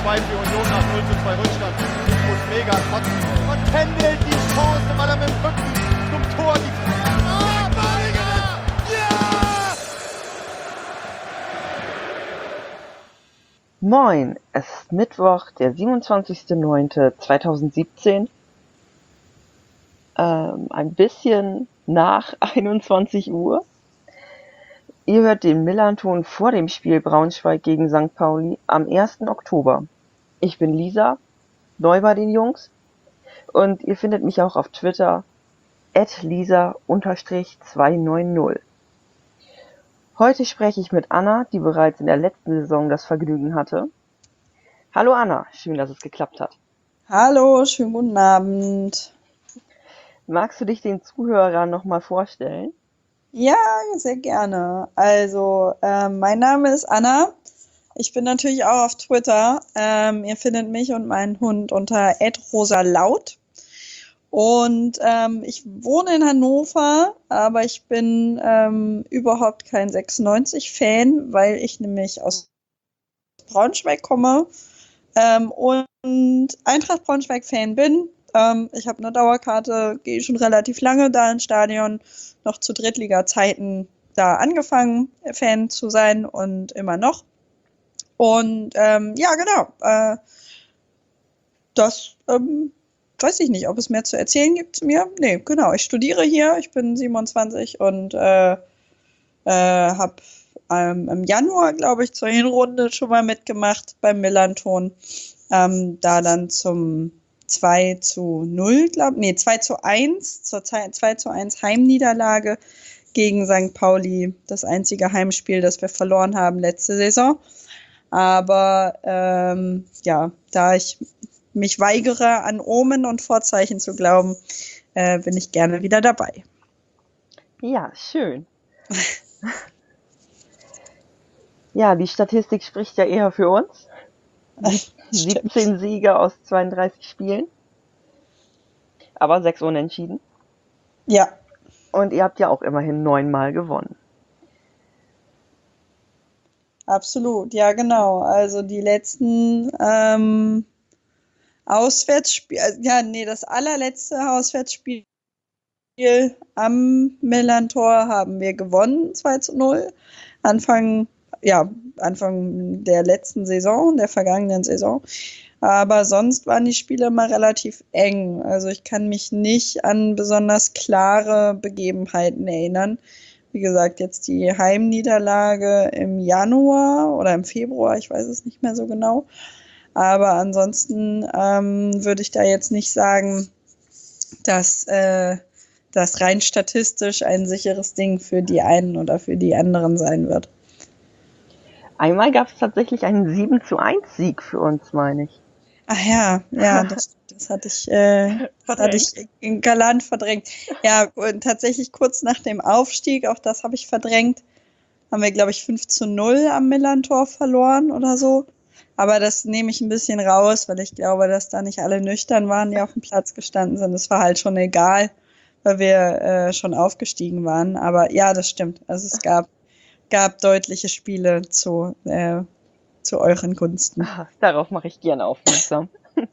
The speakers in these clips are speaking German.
2 für Union nach 0:2 Rückstand. Muss mega kotzen. Und Pendel die Chance, weil er mit dem Rücken zum Tor die Moin, es ist Mittwoch, der 27.09.2017, ein bisschen nach 21 Uhr. Ihr hört den Millernton vor dem Spiel Braunschweig gegen St. Pauli am 1. Oktober. Ich bin Lisa, neu bei den Jungs, und ihr findet mich auch auf Twitter @lisa_290. Heute spreche ich mit Anna, die bereits in der letzten Saison das Vergnügen hatte. Hallo Anna, schön, dass es geklappt hat. Hallo, schönen guten Abend. Magst du dich den Zuhörern nochmal vorstellen? Ja, sehr gerne. Also, mein Name ist Anna. Ich bin natürlich auch auf Twitter. Ihr findet mich und meinen Hund unter @rosalaut. Und ich wohne in Hannover, aber ich bin überhaupt kein 96-Fan, weil ich nämlich aus Braunschweig komme und Eintracht Braunschweig-Fan bin. Ich habe eine Dauerkarte, gehe schon relativ lange da ins Stadion, noch zu Drittliga-Zeiten da angefangen, Fan zu sein und immer noch. Und ja, genau. Das weiß ich nicht, ob es mehr zu erzählen gibt zu mir. Nee, genau. Ich studiere hier, ich bin 27 und habe im Januar, glaube ich, zur Hinrunde schon mal mitgemacht beim Millernton. Da dann zum 2:0, 2:1, zur 2:1 Heimniederlage gegen St. Pauli. Das einzige Heimspiel, das wir verloren haben letzte Saison. Aber ja, da ich mich weigere, an Omen und Vorzeichen zu glauben, bin ich gerne wieder dabei. Ja, schön. Ja, die Statistik spricht ja eher für uns. 17 Siege aus 32 Spielen, aber 6 Unentschieden. Ja. Und ihr habt ja auch immerhin 9-mal gewonnen. Absolut, ja genau. Also die letzten Auswärtsspiele, das allerletzte Auswärtsspiel am Millerntor haben wir gewonnen, 2:0. Anfang der letzten Saison, der vergangenen Saison. Aber sonst waren die Spiele immer relativ eng. Also ich kann mich nicht an besonders klare Begebenheiten erinnern. Wie gesagt, jetzt die Heimniederlage im Januar oder im Februar, ich weiß es nicht mehr so genau. Aber ansonsten würde ich da jetzt nicht sagen, dass das rein statistisch ein sicheres Ding für die einen oder für die anderen sein wird. Einmal gab es tatsächlich einen 7:1 Sieg für uns, meine ich. Ach ja, das hatte ich galant verdrängt. Ja, und tatsächlich kurz nach dem Aufstieg, auch das habe ich verdrängt, haben wir, glaube ich, 5:0 am Millerntor verloren oder so. Aber das nehme ich ein bisschen raus, weil ich glaube, dass da nicht alle nüchtern waren, die auf dem Platz gestanden sind. Das war halt schon egal, weil wir schon aufgestiegen waren. Aber ja, das stimmt. Also es gab deutliche Spiele zu euren Gunsten. Ach, darauf mache ich gerne aufmerksam.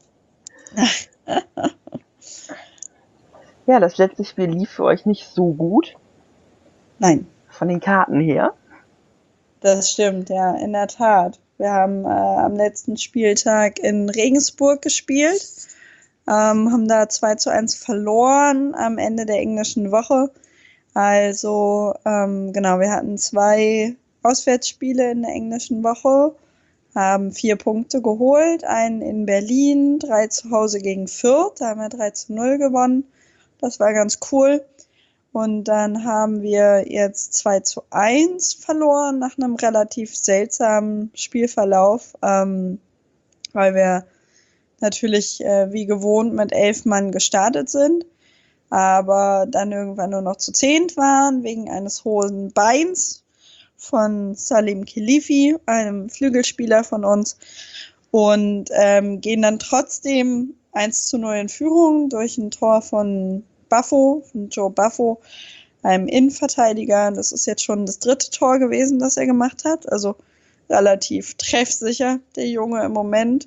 Ja, das letzte Spiel lief für euch nicht so gut. Nein. Von den Karten her. Das stimmt, ja, in der Tat. Wir haben am letzten Spieltag in Regensburg gespielt, haben da 2:1 verloren am Ende der englischen Woche. Also genau, wir hatten 2 Auswärtsspiele in der englischen Woche, haben 4 Punkte geholt, einen in Berlin, 3 zu Hause gegen Fürth, da haben wir 3:0 gewonnen. Das war ganz cool. Und dann haben wir jetzt 2:1 verloren nach einem relativ seltsamen Spielverlauf, weil wir natürlich wie gewohnt mit 11 Mann gestartet sind, aber dann irgendwann nur noch zu 10 waren, wegen eines hohen Beins von Salim Khelifi, einem Flügelspieler von uns, und gehen dann trotzdem 1:0 in Führung durch ein Tor von Joe Buffo, einem Innenverteidiger. Das ist jetzt schon das 3. Tor gewesen, das er gemacht hat. Also relativ treffsicher, der Junge im Moment.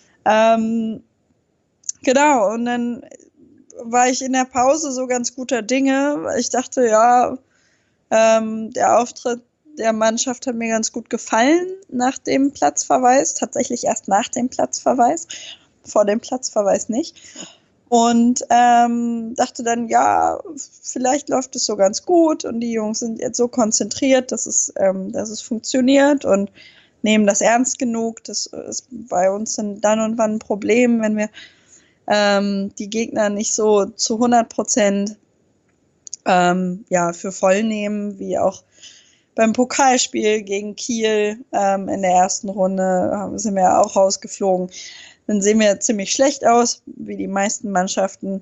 Genau, und dann war ich in der Pause so ganz guter Dinge, weil ich dachte, ja, der Auftritt der Mannschaft hat mir ganz gut gefallen nach dem Platzverweis, tatsächlich erst nach dem Platzverweis, vor dem Platzverweis nicht. Und dachte dann, ja, vielleicht läuft es so ganz gut und die Jungs sind jetzt so konzentriert, dass es funktioniert und nehmen das ernst genug. Das ist bei uns dann und wann ein Problem, wenn wir die Gegner nicht so zu 100% für voll nehmen, wie auch beim Pokalspiel gegen Kiel in der ersten Runde sind wir ja auch rausgeflogen. Dann sehen wir ziemlich schlecht aus, wie die meisten Mannschaften.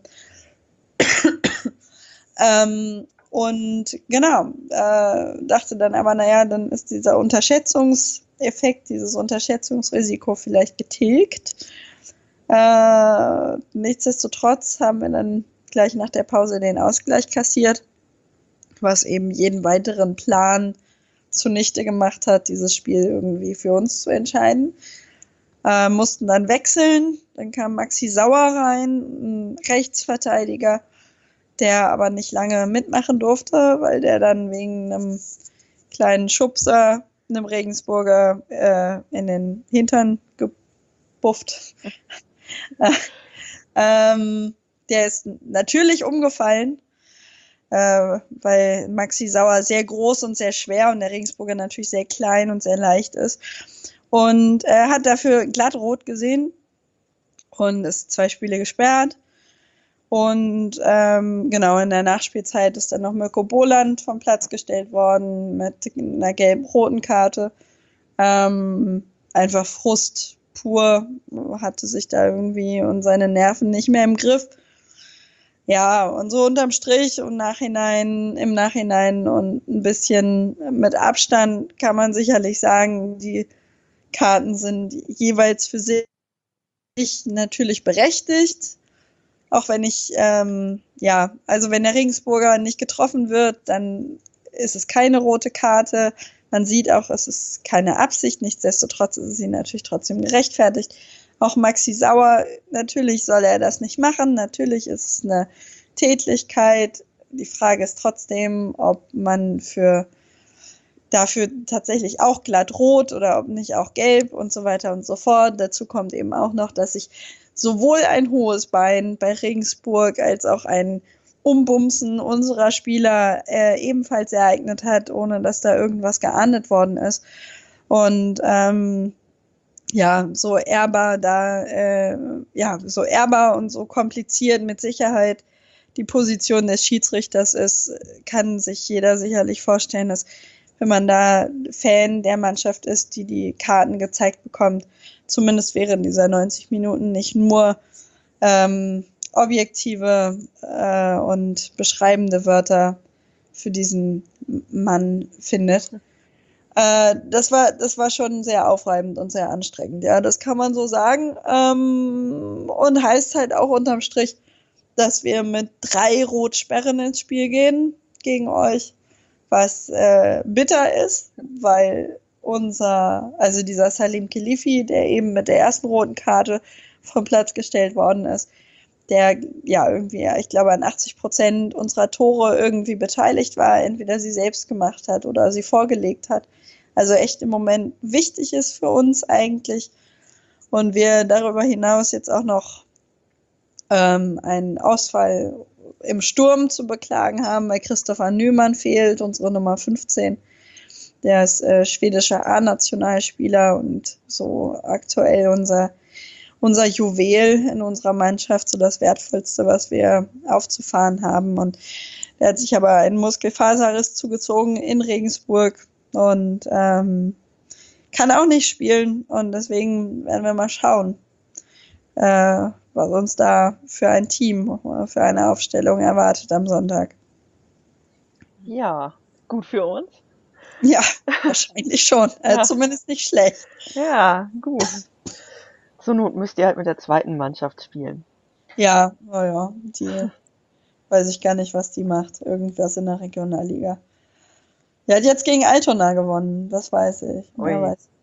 Und genau, dachte dann aber, naja, dann ist dieser Unterschätzungseffekt, dieses Unterschätzungsrisiko vielleicht getilgt. Nichtsdestotrotz haben wir dann gleich nach der Pause den Ausgleich kassiert, was eben jeden weiteren Plan zunichte gemacht hat, dieses Spiel irgendwie für uns zu entscheiden. Mussten dann wechseln, dann kam Maxi Sauer rein, ein Rechtsverteidiger, der aber nicht lange mitmachen durfte, weil der dann wegen einem kleinen Schubser, einem Regensburger, in den Hintern gebufft. Der ist natürlich umgefallen, weil Maxi Sauer sehr groß und sehr schwer und der Regensburger natürlich sehr klein und sehr leicht ist. Und er hat dafür glatt rot gesehen und ist 2 Spiele gesperrt. Und genau, in der Nachspielzeit ist dann noch Mirko Boland vom Platz gestellt worden mit einer gelb-roten Karte. Einfach Frust pur, hatte sich da irgendwie und seine Nerven nicht mehr im Griff. Ja, und so unterm Strich und im Nachhinein und ein bisschen mit Abstand kann man sicherlich sagen, die Karten sind jeweils für sich natürlich berechtigt. Auch wenn also wenn der Regensburger nicht getroffen wird, dann ist es keine rote Karte. Man sieht auch, es ist keine Absicht. Nichtsdestotrotz ist sie natürlich trotzdem gerechtfertigt. Auch Maxi Sauer, natürlich soll er das nicht machen. Natürlich ist es eine Tätlichkeit. Die Frage ist trotzdem, ob man dafür tatsächlich auch glatt rot oder ob nicht auch gelb und so weiter und so fort. Dazu kommt eben auch noch, dass sich sowohl ein hohes Bein bei Regensburg als auch ein Umbumsen unserer Spieler ebenfalls ereignet hat, ohne dass da irgendwas geahndet worden ist. Und so ehrbar und so kompliziert mit Sicherheit die Position des Schiedsrichters ist, kann sich jeder sicherlich vorstellen, dass wenn man da Fan der Mannschaft ist, die Karten gezeigt bekommt, zumindest während dieser 90 Minuten nicht nur objektive und beschreibende Wörter für diesen Mann findet. Das war schon sehr aufreibend und sehr anstrengend. Ja, das kann man so sagen. Und heißt halt auch unterm Strich, dass wir mit 3 Rotsperren ins Spiel gehen gegen euch, was bitter ist, weil dieser Salim Khelifi, der eben mit der ersten roten Karte vom Platz gestellt worden ist, der ja irgendwie, ich glaube, an 80% unserer Tore irgendwie beteiligt war, entweder sie selbst gemacht hat oder sie vorgelegt hat. Also echt im Moment wichtig ist für uns eigentlich. Und wir darüber hinaus jetzt auch noch einen Ausfall im Sturm zu beklagen haben, weil Christopher Nyman fehlt, unsere Nummer 15. Der ist schwedischer A-Nationalspieler und so aktuell unser Juwel in unserer Mannschaft, so das Wertvollste, was wir aufzufahren haben. Und der hat sich aber einen Muskelfaserriss zugezogen in Regensburg und kann auch nicht spielen. Und deswegen werden wir mal schauen, was uns da für ein Team, für eine Aufstellung erwartet am Sonntag. Ja, gut für uns. Ja, wahrscheinlich schon. Ja. Zumindest nicht schlecht. Ja, gut. Zur Not müsst ihr halt mit der zweiten Mannschaft spielen. Ja, naja, die weiß ich gar nicht, was die macht. Irgendwas in der Regionalliga. Die hat jetzt gegen Altona gewonnen, das weiß ich. Ui. Mehr weiß ich nicht.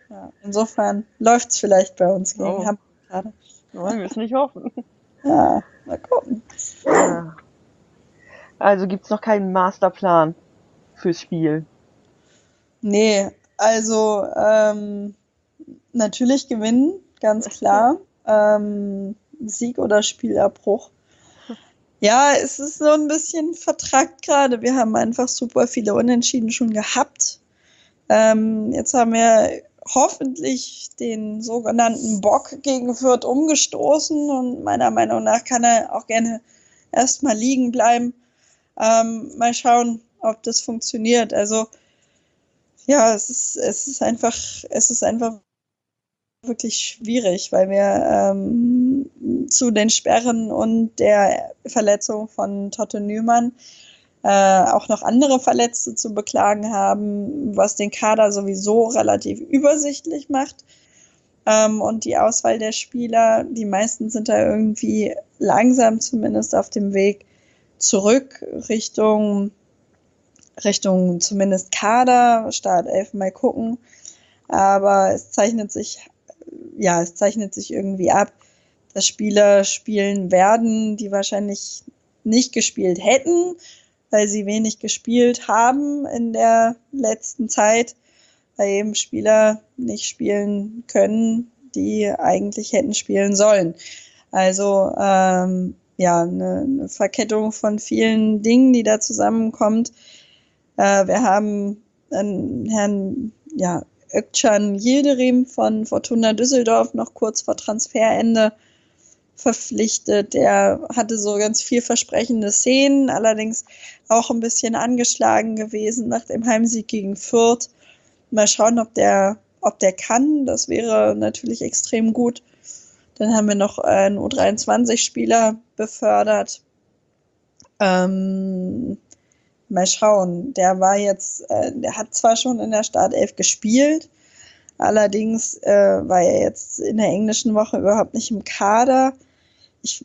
Ja, insofern läuft es vielleicht bei uns gegen Oh. Hamburg gerade. Wollen wir es nicht hoffen. Ja, mal gucken. Ja. Also gibt's noch keinen Masterplan fürs Spiel. Nee, also natürlich gewinnen, ganz klar. Sieg oder Spielabbruch. Ja, es ist so ein bisschen vertrackt gerade. Wir haben einfach super viele Unentschieden schon gehabt. Jetzt haben wir hoffentlich den sogenannten Bock gegen Fürth umgestoßen und meiner Meinung nach kann er auch gerne erstmal liegen bleiben. Mal schauen, ob das funktioniert. Also ja, es ist einfach wirklich schwierig, weil wir zu den Sperren und der Verletzung von Totte Nyman auch noch andere Verletzte zu beklagen haben, was den Kader sowieso relativ übersichtlich macht. Und die Auswahl der Spieler, die meisten sind da irgendwie langsam zumindest auf dem Weg zurück Richtung zumindest Kader, Startelf, mal gucken. Aber es zeichnet sich irgendwie ab, dass Spieler spielen werden, die wahrscheinlich nicht gespielt hätten, weil sie wenig gespielt haben in der letzten Zeit, weil eben Spieler nicht spielen können, die eigentlich hätten spielen sollen. Also eine Verkettung von vielen Dingen, die da zusammenkommt. Wir haben Herrn Ökcan Yildirim von Fortuna Düsseldorf noch kurz vor Transferende verpflichtet. Der hatte so ganz vielversprechende Szenen, allerdings auch ein bisschen angeschlagen gewesen nach dem Heimsieg gegen Fürth. Mal schauen, ob der kann. Das wäre natürlich extrem gut. Dann haben wir noch einen U23-Spieler befördert. Mal schauen. Der hat zwar schon in der Startelf gespielt, allerdings war er jetzt in der englischen Woche überhaupt nicht im Kader. Ich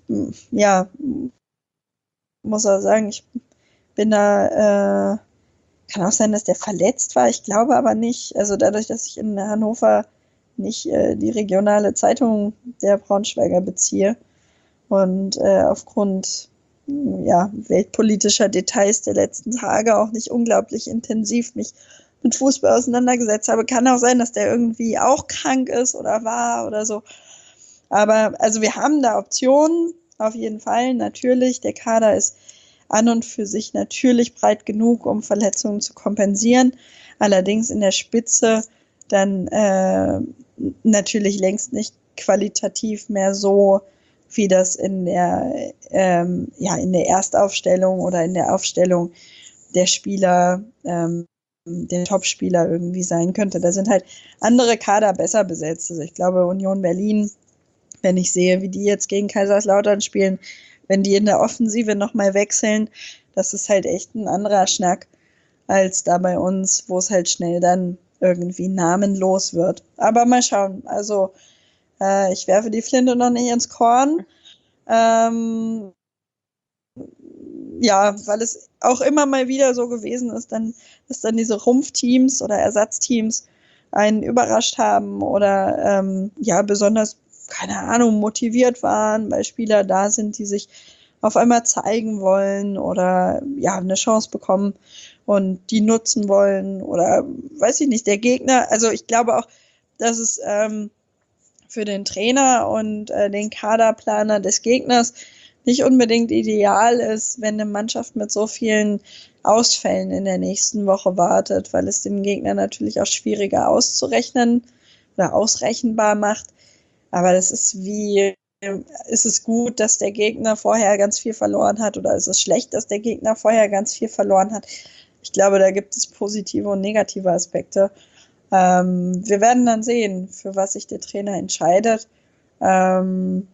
muss auch sagen, ich bin da, kann auch sein, dass der verletzt war, ich glaube aber nicht. Also dadurch, dass ich in Hannover nicht die regionale Zeitung der Braunschweiger beziehe und aufgrund weltpolitischer Details der letzten Tage auch nicht unglaublich intensiv mich mit Fußball auseinandergesetzt habe. Kann auch sein, dass der irgendwie auch krank ist oder war oder so. Aber also wir haben da Optionen, auf jeden Fall, natürlich. Der Kader ist an und für sich natürlich breit genug, um Verletzungen zu kompensieren. Allerdings in der Spitze dann natürlich längst nicht qualitativ mehr so, wie das in der Erstaufstellung oder in der Aufstellung der Spieler, der Topspieler irgendwie sein könnte. Da sind halt andere Kader besser besetzt. Also ich glaube, Union Berlin, wenn ich sehe, wie die jetzt gegen Kaiserslautern spielen, wenn die in der Offensive nochmal wechseln, das ist halt echt ein anderer Schnack als da bei uns, wo es halt schnell dann irgendwie namenlos wird. Aber mal schauen. Also ich werfe die Flinte noch nicht ins Korn. Weil es auch immer mal wieder so gewesen ist, dass dann diese Rumpfteams oder Ersatzteams einen überrascht haben oder besonders, keine Ahnung, motiviert waren, weil Spieler da sind, die sich auf einmal zeigen wollen oder eine Chance bekommen und die nutzen wollen oder weiß ich nicht, der Gegner. Also ich glaube auch, dass es für den Trainer und den Kaderplaner des Gegners nicht unbedingt ideal ist, wenn eine Mannschaft mit so vielen Ausfällen in der nächsten Woche wartet, weil es dem Gegner natürlich auch schwieriger auszurechnen oder ausrechenbar macht. Aber das ist ist es gut, dass der Gegner vorher ganz viel verloren hat oder ist es schlecht, dass der Gegner vorher ganz viel verloren hat? Ich glaube, da gibt es positive und negative Aspekte. Wir werden dann sehen, für was sich der Trainer entscheidet. Aber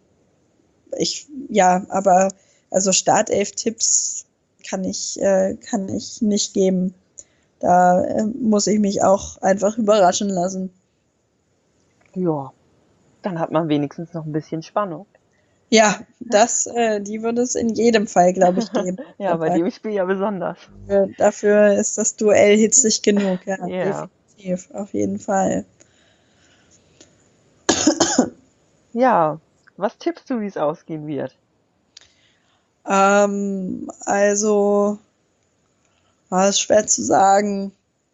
also Startelf-Tipps kann ich nicht geben. Da muss ich mich auch einfach überraschen lassen. Ja, dann hat man wenigstens noch ein bisschen Spannung. Ja, die würde es in jedem Fall, glaube ich, geben. Ja, bei dem Spiel ja besonders. Dafür ist das Duell hitzig genug, ja, Ja. definitiv, auf jeden Fall. Ja, was tippst du, wie es ausgehen wird? Also, ist schwer zu sagen.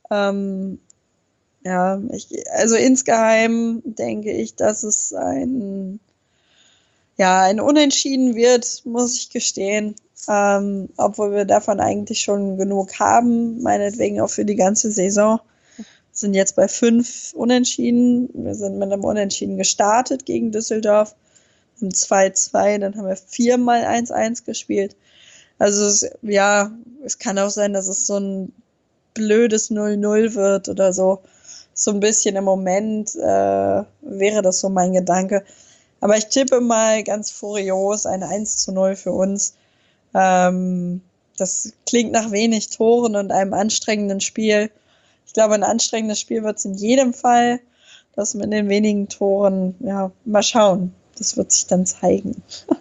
Ja, also insgeheim denke ich, dass es ein Unentschieden wird, muss ich gestehen. Obwohl wir davon eigentlich schon genug haben, meinetwegen auch für die ganze Saison. Wir sind jetzt bei 5 Unentschieden. Wir sind mit einem Unentschieden gestartet gegen Düsseldorf. Im 2-2, dann haben wir 4-mal 1-1 gespielt. Also es kann auch sein, dass es so ein blödes 0-0 wird oder so. So ein bisschen im Moment wäre das so mein Gedanke. Aber ich tippe mal ganz furios ein 1-0 für uns. Das klingt nach wenig Toren und einem anstrengenden Spiel. Ich glaube, ein anstrengendes Spiel wird es in jedem Fall. Das mit den wenigen Toren, ja, mal schauen. Das wird sich dann zeigen.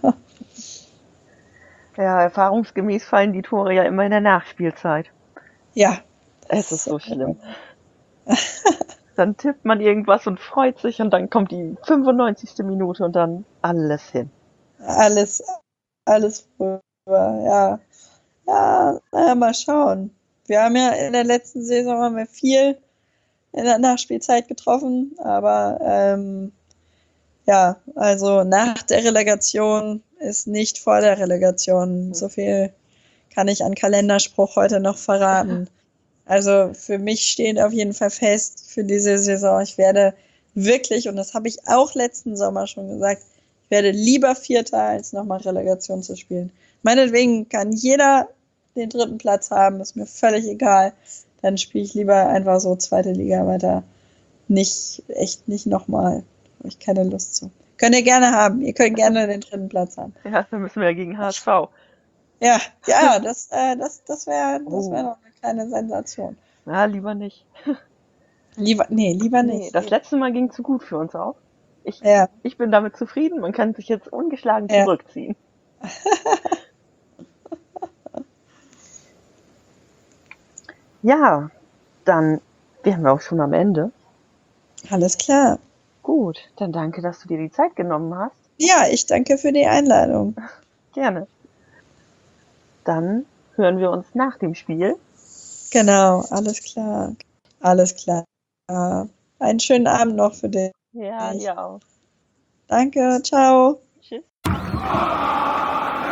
Ja, erfahrungsgemäß fallen die Tore ja immer in der Nachspielzeit. Ja. Es ist so schlimm. Dann tippt man irgendwas und freut sich und dann kommt die 95. Minute und dann alles hin. Alles vorüber, ja. Ja, naja, mal schauen. Wir haben ja in der letzten Saison viel in der Nachspielzeit getroffen, aber also nach der Relegation ist nicht vor der Relegation. So viel kann ich an Kalenderspruch heute noch verraten. Also für mich steht auf jeden Fall fest für diese Saison, ich werde wirklich, und das habe ich auch letzten Sommer schon gesagt, ich werde lieber Vierter, als nochmal Relegation zu spielen. Meinetwegen kann jeder den 3. Platz haben, ist mir völlig egal. Dann spiele ich lieber einfach so 2. Liga weiter. Nicht nochmal. Habe ich keine Lust zu. Könnt ihr gerne haben. Ihr könnt gerne den 3. Platz haben. Ja, dann müssen wir ja gegen HSV. Ja, das wäre noch eine kleine Sensation. Na, lieber nicht. Lieber nicht. Nee, das letzte Mal ging zu gut für uns auch. Ich bin damit zufrieden. Man kann sich jetzt ungeschlagen zurückziehen. Ja, dann wären wir auch schon am Ende. Alles klar. Gut, dann danke, dass du dir die Zeit genommen hast. Ja, ich danke für die Einladung. Gerne. Dann hören wir uns nach dem Spiel. Genau, alles klar. Alles klar. Einen schönen Abend noch für dich. Ja, dir auch. Danke, ciao. Tschüss.